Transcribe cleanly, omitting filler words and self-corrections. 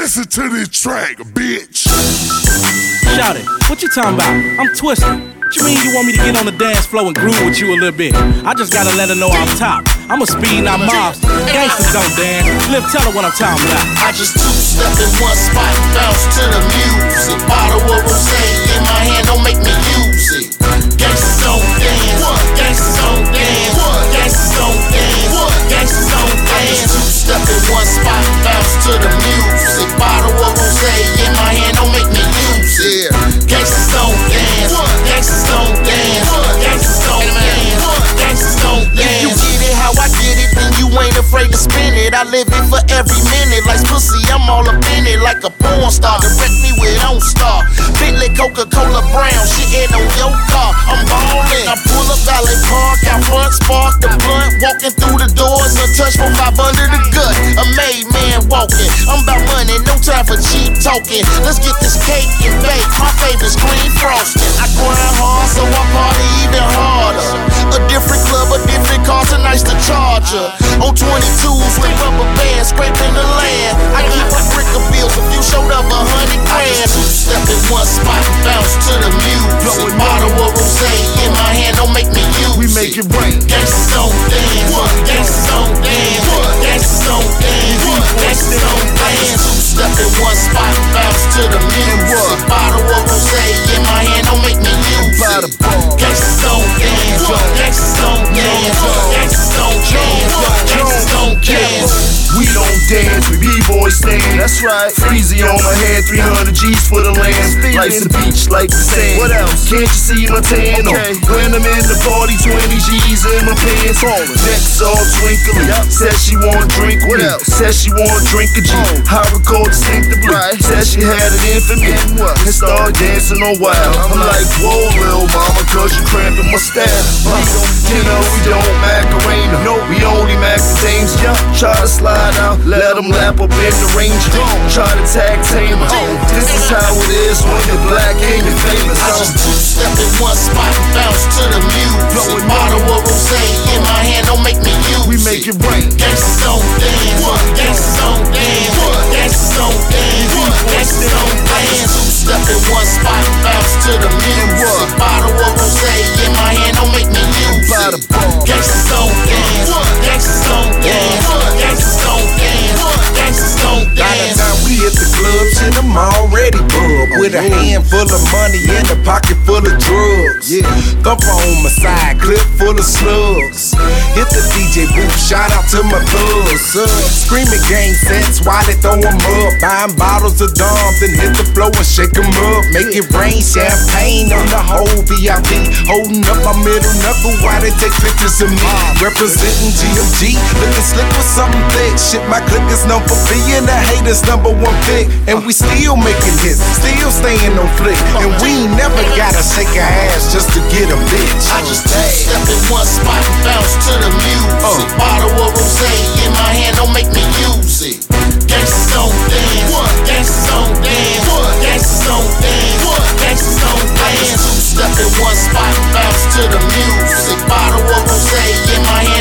Listen to this track, bitch. Shout it. What you talking about? I'm twisted. What you mean you want me to get on the dance floor and groove with you a little bit? I just gotta let her know I'm top. I'm a speed, not mobs. Gangsters don't dance. Liv, tell her what I'm talking about. I just two-stepped in one spot, bounce to the music. Bottle of rosé in my hand, don't make me use it. Gangsters don't dance. Gangsters don't dance. Gangsters don't dance. Gangsters don't dance. I just two-stepped in one spot, bounce to the music. Bottle of rosé in my hand, don't make me use it. Gangsters don't dance. Gangsters don't dance. Gangsters don't dance. Gangsters don't dance. If you get it how I get it, then you ain't afraid to spin it. I live it for every minute. Like pussy, I'm all up in it. Like a porn star, direct me with Don't Star. Bentley, Coca-Cola, Brown, shitting on your car. I'm ballin'. I pull up Valley Park, out front, spark the blunt. Walking through the doors, untouched from 5 under the gut. A made man walking. I'm about money, no time for cheap talking. Let's get this cake and bake. My favorite's cream frosting. I grind hard, so I party even harder. A different club, a different car, tonight's the Charger. On 22s with rubber bands, scraping the land. I keep a brick of bills if you showed up 100 grand. Two-step in one spot, bounce to the music. Bottle of rosé in my hand, don't make me use it. We make it rain. Gangsters don't dance. Gangsters don't dance. Gangsters don't dance. Gangsters don't dance. Two-step in one spot, bounce to the music. Bottle of rosé in my hand, don't make me use it. Gangsters don't dance. Gangsters don't dance. Gangsters don't dance. Gangsters don't dance. We don't dance, we b-boys stand. That's right. Freezy on my head, 300 G's for the land. Life's a beach like the sand. What else? Can't you see my tan? Okay. When I'm in the party, 20 G's in my pants. Neck's all twinkly. Says she wanna drink with me. Says she wanna drink a G. I record distinctively. Says she had it in for me. And start dancing all wild. I'm like, whoa, little mama, cause you cramping my style. You know we don't Macarena. No, we only Mac the dames. Try to slide out, let them lap up in the range. Try to tag team. This is how it is when you're black and you're famous. I just two-step in one spot, bounce to the music. Bottle of rosé in my hand, don't make me use it. We make it rain. Gangsters don't dance. Gangsters don't dance. Gangsters don't dance. Gangsters don't dance. Two-step in one spot, bounce to the music. Bottle of rosé in my hand, don't make me use it. Gangsters don't dance. Gangsters don't dance. Gangsters don't dance. Gangsters don't dance. By the time we hit the club, shit, I'm already bugged. With a handful of money and a pocket full of drugs. Thumper on my side, clip full of slugs. Hit the DJ booth, shout out to my thugs. Screaming gang sets while they throw 'em up. Buying bottles of Dom, then hit the floor and shake 'em up. Make it rain, champagne on the whole VIP. Holding up my middle knuckle while they take pictures of me. Representing GMG, looking slick with something thick. Shit, my clique is known for being the haters' #1 pick. And we still making hits, still staying on flick. And we ain't never gotta shake our ass just to get a bitch. I just two-step in one spot, bounce to the music. Bottle of rosé in my hand, don't make me use it. Gangsters don't dance. Gangsters don't dance. Gangsters don't dance. Gangsters don't dance. Two-step in one spot, bounce to the music. Bottle of rosé in my hand.